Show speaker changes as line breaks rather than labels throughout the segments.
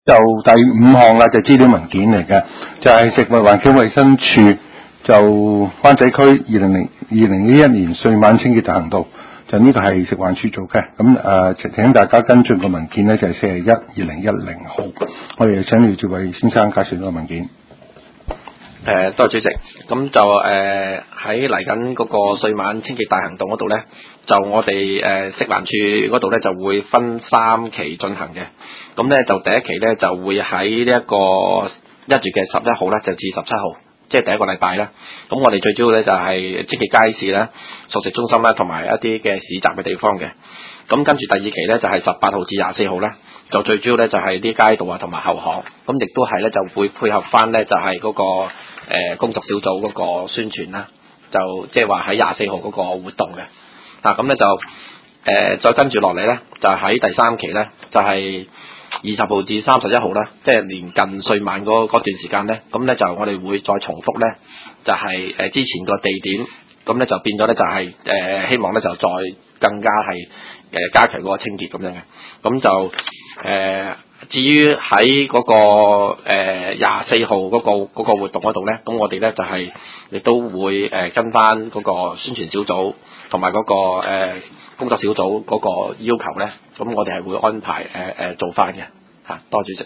就第5項啦，就資料文件嚟嘅，就係食物環境衛生署就灣仔區2021年歲晚清潔大行動，就呢個係食環署做嘅。咁請大家跟進個文件呢，就係41/2010號。我哋請廖志偉先生介紹呢個文件。
多謝主席。咁就喺嚟緊嗰個歲晚清潔大行動嗰度咧，就我哋食環署嗰度咧就會分3期進行嘅。咁咧就第一期咧就會喺呢一個1月嘅11號咧就至17號，即係第一個禮拜啦。咁我哋最主要咧就係清潔街市啦、熟食中心啦，同埋一啲嘅市集嘅地方嘅。咁跟住第2期咧就係18號至24號咧，就最主要咧就係啲街道啊同埋後巷，咁亦都係咧就會配合翻咧就係嗰個工作小組嗰個宣傳啦，就即係話喺24號嗰個活動嘅。咁咧就再跟住落嚟咧，就喺第3期咧，就係20號至31號啦，即係年近歲晚嗰段時間咧，咁咧就我哋會再重複咧，就係之前個地點，咁咧就變咗咧就係希望咧就再更加係加強嗰個清潔咁樣嘅。咁就至於喺嗰個24號嗰個活動嗰度咧，咁我哋咧就係亦都會跟翻嗰個宣傳小組同埋嗰個工作小組嗰個要求咧，咁我哋係會安排做翻嘅嚇。多謝主席。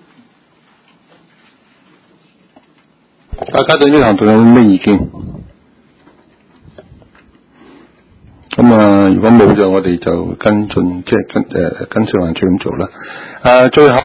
大家對呢個行動有咩意見？咁如果冇就我哋就跟進，即係跟食環署咁做啦。最後。